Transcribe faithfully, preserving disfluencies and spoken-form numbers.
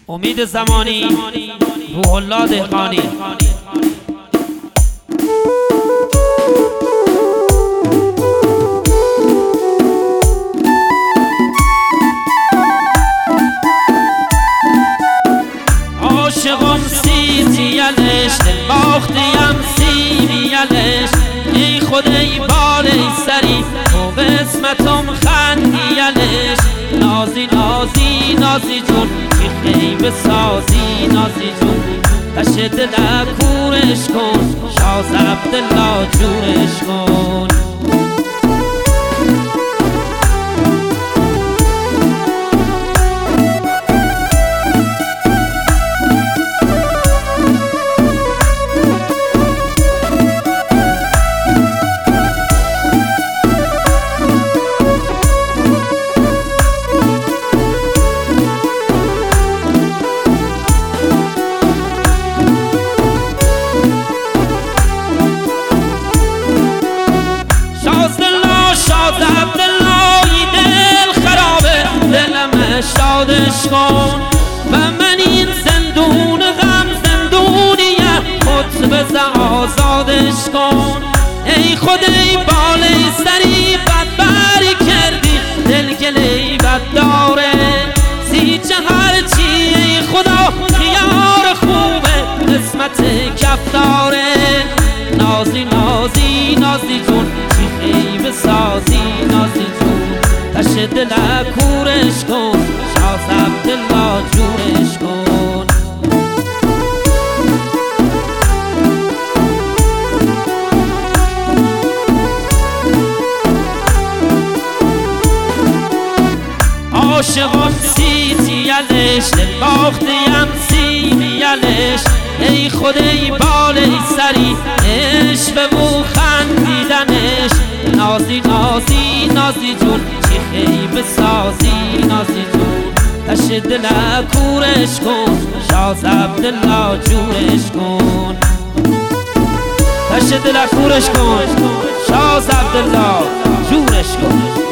امید زمانی، روح الله دهقانی. عاشقم سیزیلش دل باختیم سیریلش، ای خود ای بال ای سری تو قسمتم خندیلش. نازی نازی نازی جون که خیبه سازی نازی جون، تشه دل کورش کن شاز عبدالله جورش کن. شادش کن و من این زندون غم زندونیه خود بزه آزادش کن. ای خود ای بال ای سری بدبری کردی دل گلی بد داره، سیچه هرچی ای خدا خیار خوبه قسمت کف داره. نازی نازی نازی جون چی خیبه سازی نازی جون، تشه دل کورش کن شاز عبدالله جورش کن. عاشقم سیزیلش دل باختیم سیریلش، ای خود ای بال ای سری عشق و خندیدنش. نازی نازی نازی جون چی خیبه سازی نازی جون، تشه دل کورش کن شاز عبدالله جورش کن. تشه دل کورش کن شاز عبدالله جورش کن.